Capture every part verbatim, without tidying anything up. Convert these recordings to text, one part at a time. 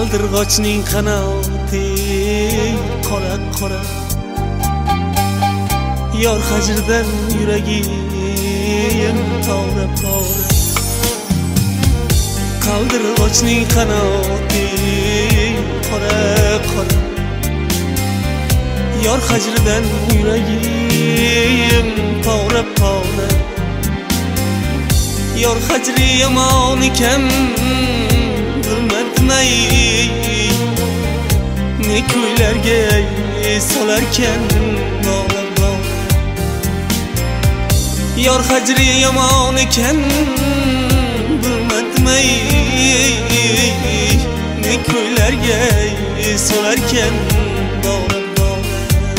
qaldirg'ochning qanoti qora qora, yor hajrdan yuragim tovra tovra. Qaldirg'ochning qanoti qora qora, yor hajrdan yuragim tovra tovra. Yor hajri yomon ekan bilmadimay, ne ko'ylarga solarkan bola bola. Yor hajri yomon ekan bilmadimay, ne ko'ylarga solarkan bola bola.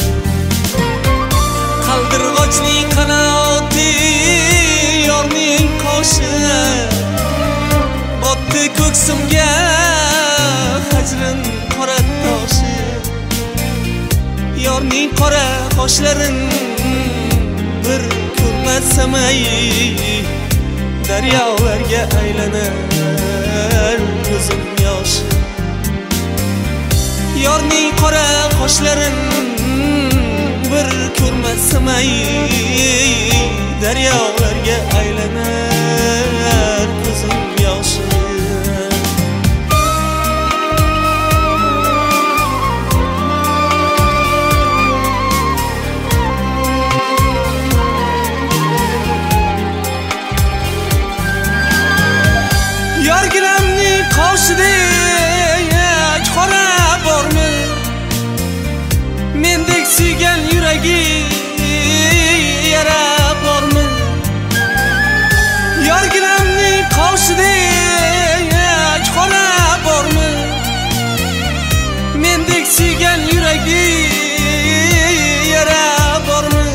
Qaldirg'ochning qanoti yorning qoshi, botdi ko'ksimga hajrin qora toshi. Yorning qora qoshlarin bir ko'rmasam ay, daryolarga aylanar ko'zim yosh. Yorning qora qoshlarin bir ko'rmasam ay, daryolarga aylanar ko'zim yosh. Yorginamning qoshidek qora bormi, mendek suygan yuragi yara bormi? Yorginamning qoshidek qora bormi, mendek suygan yuragi yara bormi?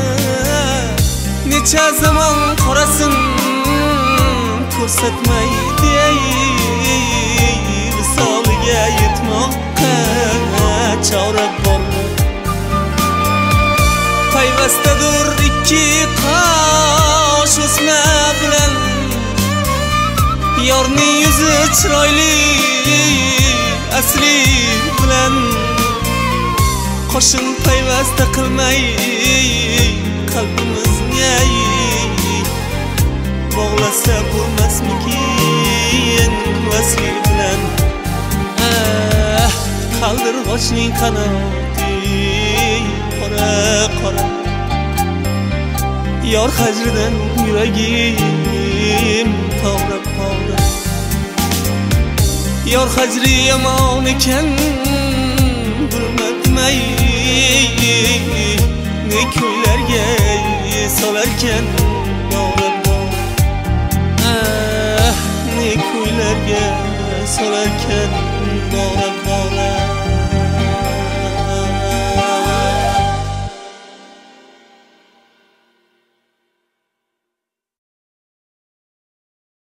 Necha zamon qorasin ko'rsatmaydi ay, visoliga yetmoqqa chora bormi? Payvastadur ikki qosh o'sma bilan, yorning yuzi chiroyli asli bilan. Qo'shin payvasta qilmay qalbimizni bog'lasa bo'lmasmikin vasli bilan. Ah, qaldirg'ochning qanoti qora qora, yor hajridan yuragim tovra tovra. Yor hajri yomon ekan bilmadimay, ne ko'ylarga solarkan bola bola. Ah, ne ko'ylarga solarkan bola bola.